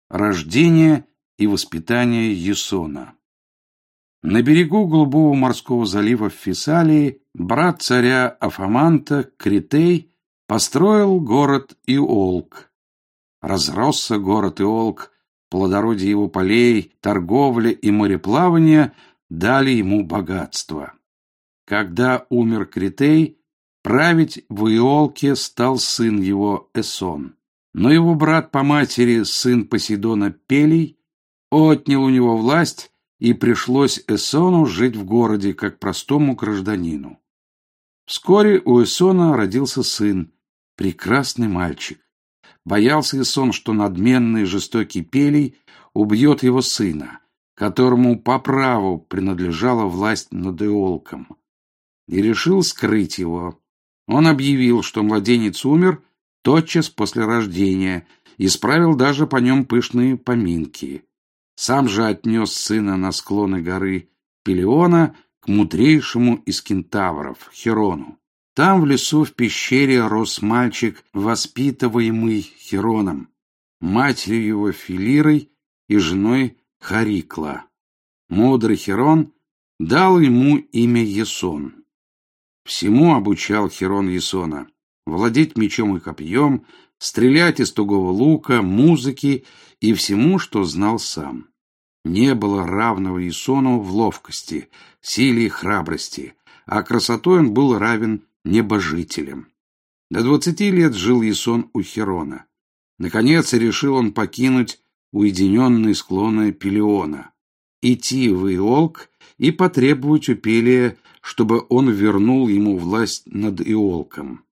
Рождение и воспитание Ясона. На берегу Голубого морского залива в Фессалии брат царя Афаманта, Критей, построил город Иолк. Разросся город Иолк, плодородие его полей, торговля и мореплавание дали ему богатство. Когда умер Критей, править в Иолке стал сын его Эсон. Но его брат по матери, сын Посейдона Пелей, отнял у него власть, и пришлось Эсону жить в городе, как простому гражданину. Вскоре у Эсона родился сын, прекрасный мальчик. Боялся Эсон, что надменный и жестокий Пелей убьет его сына, которому по праву принадлежала власть над Иолком, и решил скрыть его. Он объявил, что младенец умер тотчас после рождения, и справил даже по нем пышные поминки. Сам же отнес сына на склоны горы Пелиона к мудрейшему из кентавров, Херону. Там в лесу в пещере рос мальчик, воспитываемый Хероном, матерью его Филирой и женой Харикла. Мудрый Херон дал ему имя Ясон. Всему обучал Херон Ясона: владеть мечом и копьем, стрелять из тугого лука, музыки и всему, что знал сам. Не было равного Ясону в ловкости, силе и храбрости, а красотой он был равен небожителям. До 20 лет жил Ясон у Херона. Наконец решил он покинуть уединенные склоны Пелиона, идти в Иолк и потребовать у Пелия, чтобы он вернул ему власть над Иолком.